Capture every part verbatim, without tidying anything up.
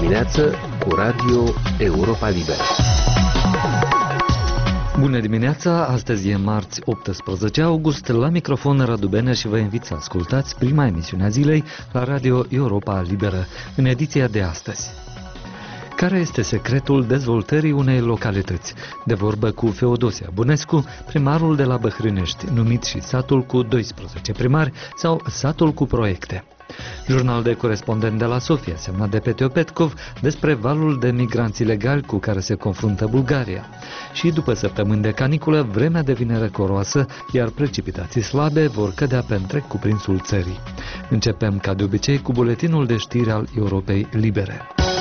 dimineață cu Radio Europa Liberă. Bună dimineața, astăzi e marți optsprezece august, la microfon Radu Benea și vă invit să ascultați prima emisiune a zilei la Radio Europa Liberă, în ediția de astăzi. Care este secretul dezvoltării unei localități? De vorbă cu Feodosia Bunescu, primarul de la Băhrânești, numit și satul cu doisprezece primari sau satul cu proiecte. Jurnal de corespondent de la Sofia, semnat de Petio Petkov, despre valul de migranți ilegali cu care se confruntă Bulgaria. Și după săptămâni de caniculă, vremea devine răcoroasă, iar precipitații slabe vor cădea pe întreg cuprinsul țării. Începem, ca de obicei, cu buletinul de știri al Europei Libere.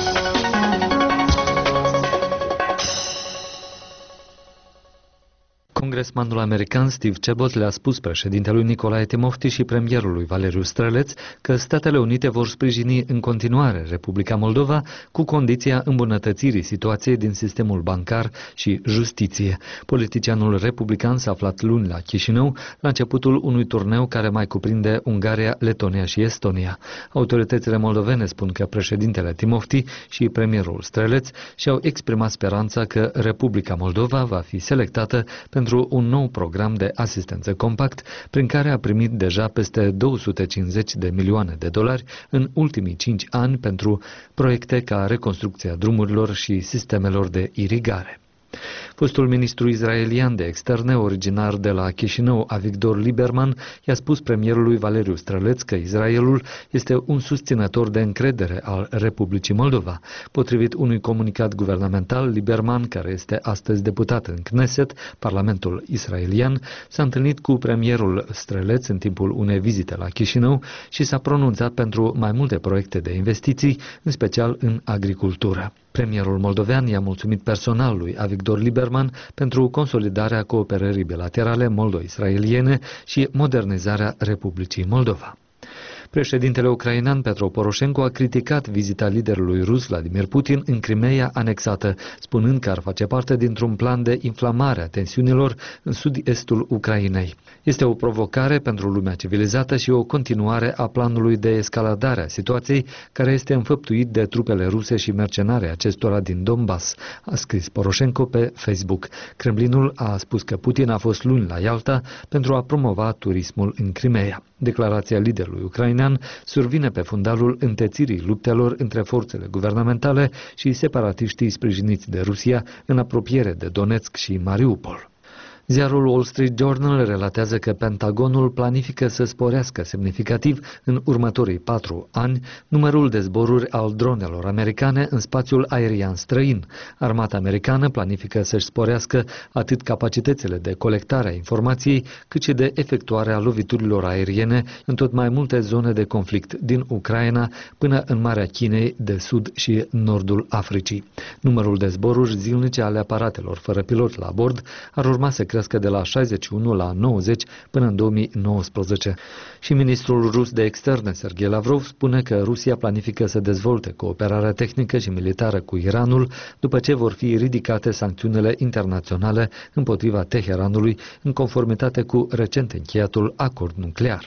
Congresmanul american Steve Chabot le-a spus președintelui Nicolae Timofti și premierului Valeriu Străleț că Statele Unite vor sprijini în continuare Republica Moldova cu condiția îmbunătățirii situației din sistemul bancar și justiție. Politicianul republican s-a aflat luni la Chișinău la începutul unui turneu care mai cuprinde Ungaria, Letonia și Estonia. Autoritățile moldovene spun că președintele Timofti și premierul Străleț și-au exprimat speranța că Republica Moldova va fi selectată pentru un nou program de asistență compact, prin care a primit deja peste două sute cincizeci de milioane de dolari în ultimii cinci ani pentru proiecte ca reconstrucția drumurilor și sistemelor de irigare. Fostul ministru israelian de externe, originar de la Chișinău, Avigdor Lieberman, i-a spus premierului Valeriu Străleț că Israelul este un susținător de încredere al Republicii Moldova. Potrivit unui comunicat guvernamental, Lieberman, care este astăzi deputat în Knesset, Parlamentul israelian, s-a întâlnit cu premierul Străleț în timpul unei vizite la Chișinău și s-a pronunțat pentru mai multe proiecte de investiții, în special în agricultură. Premierul moldovean i-a mulțumit personal lui Avigdor Lieberman pentru consolidarea cooperării bilaterale moldo-israeliene și modernizarea Republicii Moldova. Președintele ucrainean Petro Poroșenko a criticat vizita liderului rus Vladimir Putin în Crimeea anexată, spunând că ar face parte dintr-un plan de inflamare a tensiunilor în sud-estul Ucrainei. Este o provocare pentru lumea civilizată și o continuare a planului de escaladare a situației care este înfăptuit de trupele ruse și mercenare acestora din Donbass, a scris Poroșenko pe Facebook. Kremlinul a spus că Putin a fost luni la Ialta pentru a promova turismul în Crimeea. Declarația liderului ucrainean survine pe fundalul întețirii luptelor între forțele guvernamentale și separatiștii sprijiniți de Rusia în apropiere de Donetsk și Mariupol. Ziarul Wall Street Journal relatează că Pentagonul planifică să sporească semnificativ în următorii patru ani numărul de zboruri al dronelor americane în spațiul aerian străin. Armata americană planifică să-și sporească atât capacitățile de colectare a informației, cât și de efectuarea loviturilor aeriene în tot mai multe zone de conflict din Ucraina până în Marea Chinei de Sud și Nordul Africii. Numărul de zboruri zilnice ale aparatelor fără pilot la bord ar urma să crească de la șaizeci și unu la nouăzeci până în două mii nouăsprezece. Și ministrul rus de externe, Sergei Lavrov, spune că Rusia planifică să dezvolte cooperarea tehnică și militară cu Iranul după ce vor fi ridicate sancțiunile internaționale împotriva Teheranului în conformitate cu recent încheiatul acord nuclear.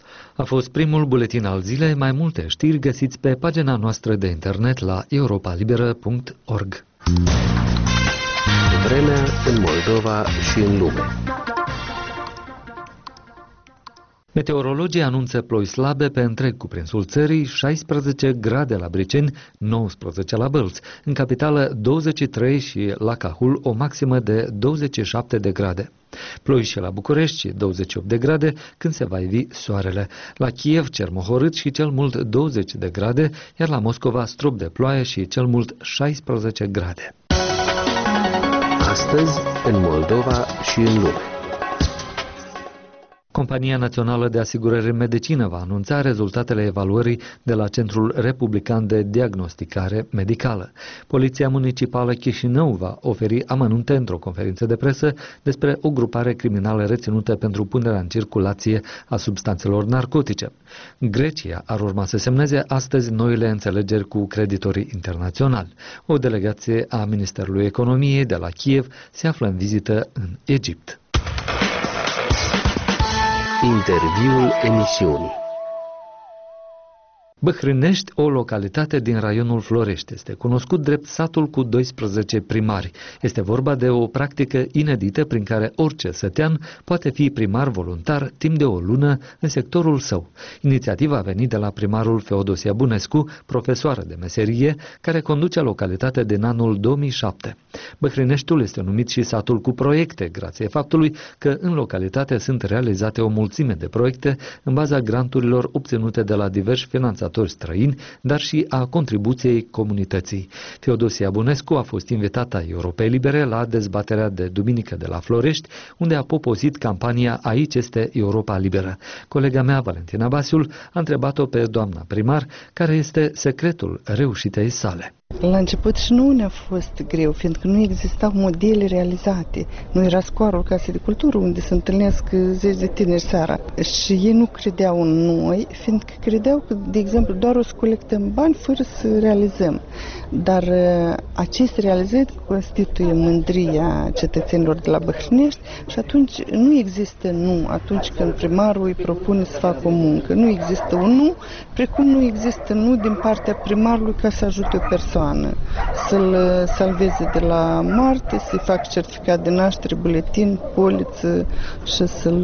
A fost primul buletin al zilei. Mai multe știri găsiți pe pagina noastră de internet la europa liberă punct org. Vremea în Moldova și în lume. Meteorologii anunță ploi slabe pe întreg cuprinsul țării, șaisprezece grade la Briceni, nouăsprezece la Bălți, în capitală douăzeci și trei și la Cahul o maximă de douăzeci și șapte de grade. Ploi și la București, douăzeci și opt de grade, când se va ivi soarele. La Kiev, cer mohorât și cel mult douăzeci de grade, iar la Moscova strop de ploaie și cel mult șaisprezece grade. Astăzi, în Moldova și în lume. Compania Națională de Asigurări în Medicină va anunța rezultatele evaluării de la Centrul Republican de Diagnosticare Medicală. Poliția Municipală Chișinău va oferi amănunte într-o conferință de presă despre o grupare criminală reținută pentru punerea în circulație a substanțelor narcotice. Grecia ar urma să semneze astăzi noile înțelegeri cu creditorii internaționali. O delegație a Ministerului Economiei de la Kiev se află în vizită în Egipt. Interviul emisiunii. Băhrânești, o localitate din raionul Florești, este cunoscut drept satul cu doisprezece primari. Este vorba de o practică inedită prin care orice sătean poate fi primar voluntar timp de o lună în sectorul său. Inițiativa a venit de la primarul Feodosia Bunescu, profesoară de meserie, care conduce localitatea din anul două mii șapte. Băhrâneștiul este numit și satul cu proiecte, grație faptului că în localitate sunt realizate o mulțime de proiecte în baza granturilor obținute de la diversi finanțatori străini, dar și a contribuției comunității. Feodosia Bunescu a fost invitată a Europei Libere la dezbaterea de duminică de la Florești, unde a poposit campania Aici este Europa Liberă. Colega mea, Valentina Basiul, a întrebat-o pe doamna primar care este secretul reușitei sale. La început și nu ne-a fost greu, fiindcă nu existau modele realizate. Nu era scoarul Casei de Cultură, unde se întâlnesc zeci de tineri seara. Și ei nu credeau în noi, fiindcă credeau că, de exemplu, doar o să colectăm bani fără să realizăm. Dar aceste realizări constituie mândria cetățenilor de la Băhrânești și atunci nu există nu, atunci când primarul îi propune să facă o muncă. Nu există un nu, precum nu există nu din partea primarului ca să ajute o persoană, să-l salveze de la moarte, să-i facă certificat de naștere, buletin, poliță și să-l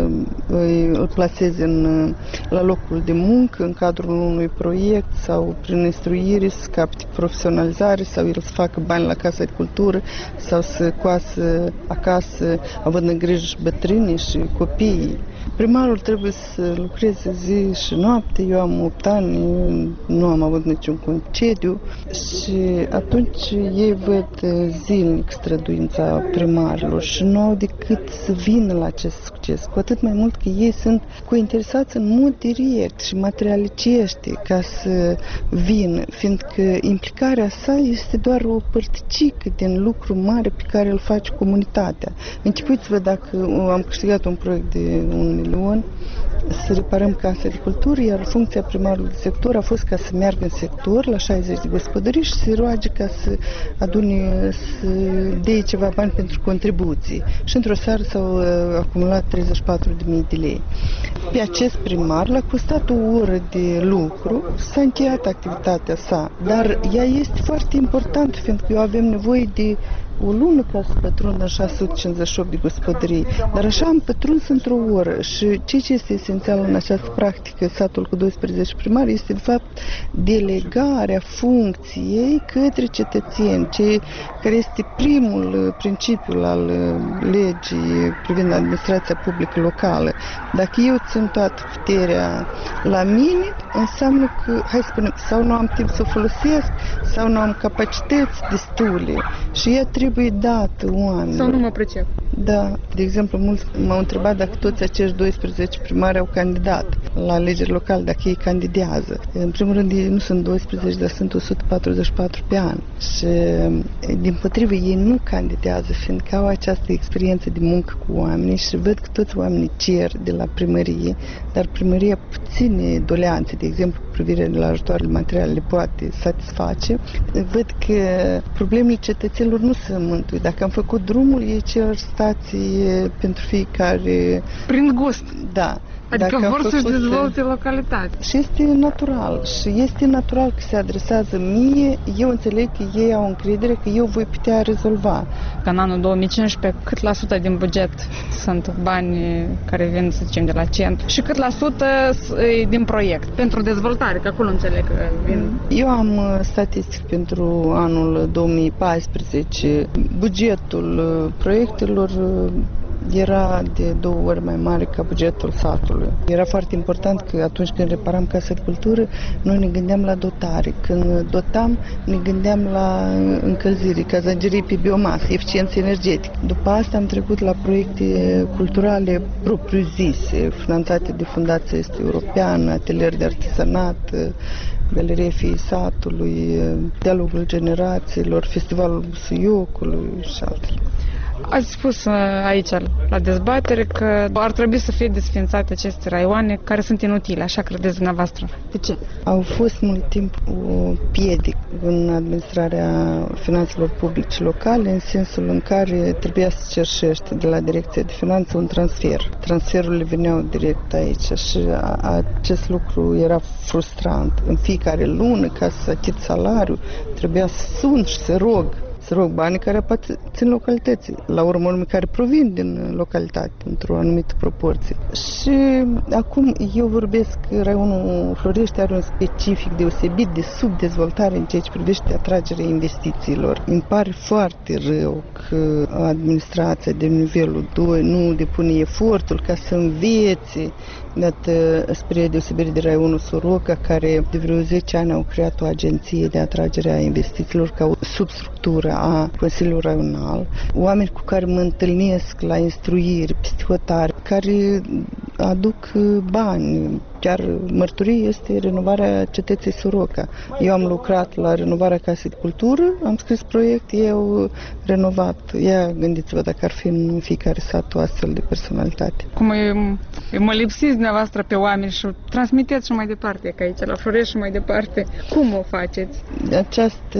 îl plaseze în, la locul de muncă, în cadrul unui proiect sau prin instruire, să capte profesionalizare sau el să facă bani la Casa de Cultură sau să coasă acasă, având în grijă și bătrânii și copiii. Primarul trebuie să lucreze zi și noapte. Eu am opt ani, nu am avut niciun concediu și atunci ei văd zilnic străduința primarilor și nu au decât să vină la acest succes. Cu atât mai mult că ei sunt cointeresați în mod direct și materialicește ca să vină, fiindcă implicarea sa este doar o părticică din lucru mare pe care îl face comunitatea. Închipuiți-vă dacă am câștigat un proiect de un milion, să reparăm Casa de Cultură, iar funcția primarului de sector a fost ca să meargă în sector la șaizeci de gospodării și să roage ca să adune, să dea ceva bani pentru contribuții. Și într-o seară s-au acumulat treizeci și patru de mii de lei. Pe acest primar l-a costat o oră de lucru, s-a încheiat activitatea sa, dar ea este foarte importantă, fiindcă eu avem nevoie de o lună ca să pătrund în șase sute cincizeci și opt de gospodării, dar așa am pătruns într-o oră și ceea ce este esențial în această practică, satul cu doisprezece primari, este de fapt delegarea funcției către cetățeni, ce, care este primul principiu al legii privind administrația publică locală. Dacă eu țin toată puterea la mine, înseamnă că, hai să spunem, sau nu am timp să o folosesc, sau nu am capacități destule și ea trebuie dată oamenilor. Sau nu mă pricep. Da. De exemplu, mulți m-au întrebat dacă toți acești doisprezece primari au candidat la alegeri locale, dacă ei candidează. În primul rând, ei nu sunt doisprezece, dar sunt o sută patruzeci și patru pe an. Și, din potrivă, ei nu candidează, fiindcă au această experiență de muncă cu oamenii și văd că toți oamenii cer de la primărie, dar primăria puține doleanțe, de exemplu, cu privire la ajutoarele materiale, le poate satisface. Văd că problemele cetățenilor nu se mântui. Dacă am făcut drumul, ei cer stații pentru fiecare... Prin gust. Da. Adică Dacă vor să-și făcut... dezvolte localitatea. Și este natural. Și este natural că se adresează mie. Eu înțeleg că ei au încredere că eu voi putea rezolva. Ca în anul două mii cincisprezece, cât la sută din buget sunt bani care vin, să zicem, de la centru și cât la sută din proiect pentru dezvoltare, că acolo înțeleg că vin. Eu am statistici pentru anul două mii paisprezece. Bugetul proiectelor era de două ori mai mare ca bugetul satului. Era foarte important că atunci când reparam Casa de Cultură, noi ne gândeam la dotare. Când dotam, ne gândeam la încălzire, cazangerii pe biomasă, eficiență energetică. După asta am trecut la proiecte culturale propriu-zise, finanțate de Fundația Este Europeană, atelier de artizanat, Galeria Fiii Satului, Dialogul Generațiilor, Festivalul Busuiocului și altele. Ați spus aici, la dezbatere, că ar trebui să fie desființate aceste raioane care sunt inutile, așa credeți dumneavoastră. De ce? Au fost mult timp o piedică în administrarea finanțelor publice locale, în sensul în care trebuia să cerșești de la Direcția de Finanțe un transfer. Transferurile veneau direct aici și acest lucru era frustrant. În fiecare lună, ca să achit salariul, trebuia să sun și să rog. Să rog banii care aparțin localității, la urmă urmă care provin din localitate, într-o anumită proporție. Și acum eu vorbesc că raionul Florești are un specific deosebit de subdezvoltare în ceea ce privește atragerea investițiilor. Îmi pare foarte rău că administrația de nivelul doi nu depune efortul ca să învețe, iată, spre deosebire de raionul Soroca, care de vreo zece ani au creat o agenție de atragere a investițiilor ca o substructură a Consiliului Raional, oameni cu care mă întâlnesc la instruiri, peste hotare, care aduc bani. Chiar mărturie este renovarea cetății Soroca. Eu am lucrat la renovarea Casei de Cultură, am scris proiect, eu renovat. Ia gândiți-vă dacă ar fi în fiecare sat o astfel de personalitate. Cum e, mă lipsiți dumneavoastră pe oameni și transmiteți și mai departe, că aici la Florești și mai departe. Cum o faceți? Această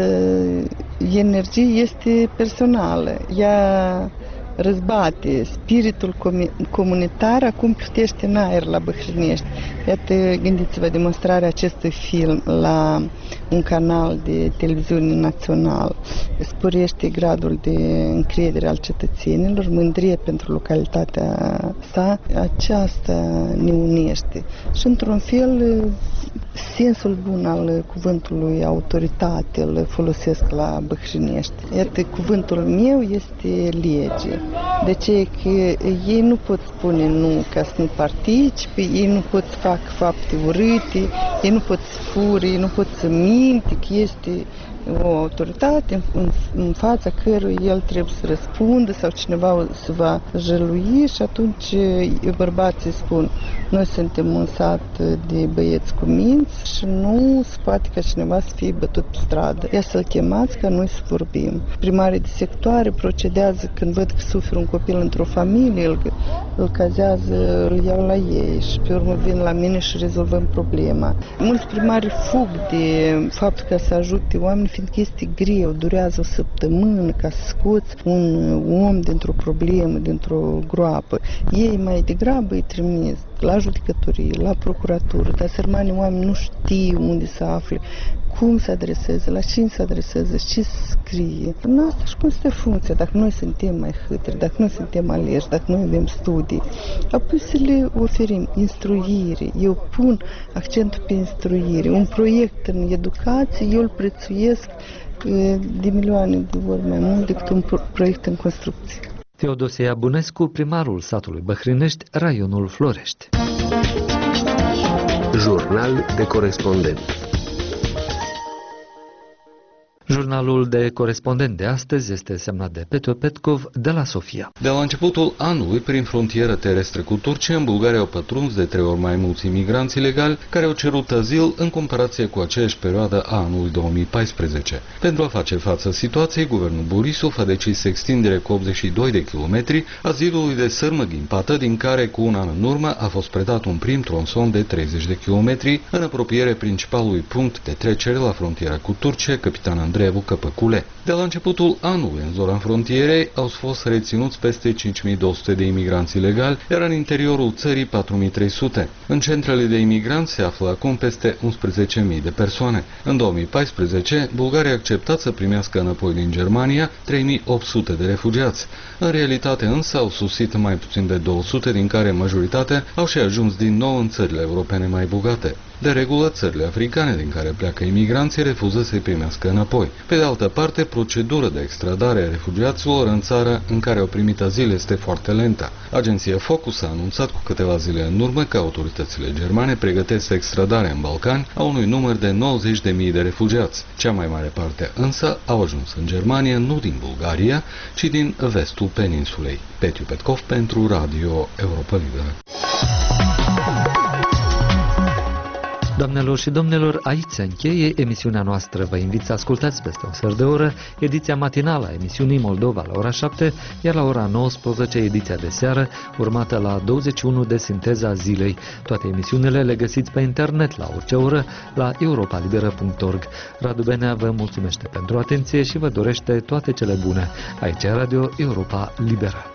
energie este personală. Ea răzbate spiritul comunitar, acum plutește în aer la Băhrânești. Iată, gândiți-vă, demonstrarea acestui film la un canal de televiziune național sporește gradul de încredere al cetățenilor, mândrie pentru localitatea sa. Aceasta ne unește și, într-un fel, sensul bun al cuvântului autoritate îl folosesc la Băhrânești. Iată, cuvântul meu este lege. De ce? Că ei nu pot spune nu ca să nu participe, ei nu pot să facă fapte urâte, ei nu pot să fure, ei nu pot să minte, că este o autoritate în, în fața căruia el trebuie să răspundă sau cineva se va jălui și atunci bărbații spun: noi suntem un sat de băieți cu minți și nu se poate ca cineva să fie bătut pe stradă. Ia să-l chemați ca noi să vorbim. Primarii de sectoare procedează când văd că suferă un copil într-o familie, îl, îl cazează, îl iau la ei și pe urmă vin la mine și rezolvăm problema. Mulți primari fug de faptul că să ajute oameni, fiindcă este greu, durează o săptămână ca să scoți un om dintr-o problemă, dintr-o groapă. Ei mai degrabă îi trimis la judecătorie, la procuratură, dar sărmanii oameni nu știu unde să afle, cum se adreseze, la cine se adreseze, ce scrie. În asta și cum este funcția, dacă noi suntem mai hâtri, dacă noi suntem aleși, dacă noi avem studii, apoi să le oferim instruire. Eu pun accentul pe instruire. Un proiect în educație, eu îl prețuiesc de milioane de ori mai mult decât un proiect în construcție. Teodosia Bunescu, primarul satului Băhrânești, raionul Florești. Jurnal de corespondent. Jurnalul de corespondent de astăzi este semnat de Petru Petkov de la Sofia. De la începutul anului, prin frontieră terestră cu Turcia, în Bulgaria au pătruns de trei ori mai mulți imigranți ilegali care au cerut azil în comparație cu aceeași perioadă a anului două mii paisprezece. Pentru a face față situației, guvernul Borisov a decis extindere cu optzeci și doi de kilometri azilului de sârmă ghimpată, din care cu un an în urmă a fost predat un prim tronson de treizeci de kilometri în apropiere principalului punct de trecere la frontiera cu Turcia, Capitan Andreevu Căpăcule. De la începutul anului, în zona frontierei, au fost reținuți peste cinci mii două sute de imigranți ilegali, iar în interiorul țării patru mii trei sute. În centrele de imigranți se află acum peste unsprezece mii de persoane. În două mii paisprezece, Bulgaria a acceptat să primească înapoi din Germania trei mii opt sute de refugiați. În realitate însă au sosit mai puțin de două sute, din care majoritatea au și ajuns din nou în țările europene mai bogate. De regulă, țările africane din care pleacă imigranții refuză să-i primească înapoi. Pe de altă parte, procedura de extradare a refugiaților în țară în care au primit azil este foarte lentă. Agenția Focus a anunțat cu câteva zile în urmă că autoritățile germane pregătesc extradarea în Balcani a unui număr de nouăzeci de mii de refugiați. Cea mai mare parte însă au ajuns în Germania nu din Bulgaria, ci din vestul peninsulei. Petru Petkov pentru Radio Europa Liberă. Doamna Doamnelor și domnilor, aici se încheie emisiunea noastră. Vă invit să ascultați peste un sfert de oră ediția matinală a emisiunii Moldova la ora șapte, iar la ora nouăsprezece ediția de seară, urmată la douăzeci și unu de Sinteza Zilei. Toate emisiunile le găsiți pe internet la orice oră la europa liberă punct org. Radu Benea vă mulțumește pentru atenție și vă dorește toate cele bune. Aici e Radio Europa Liberă.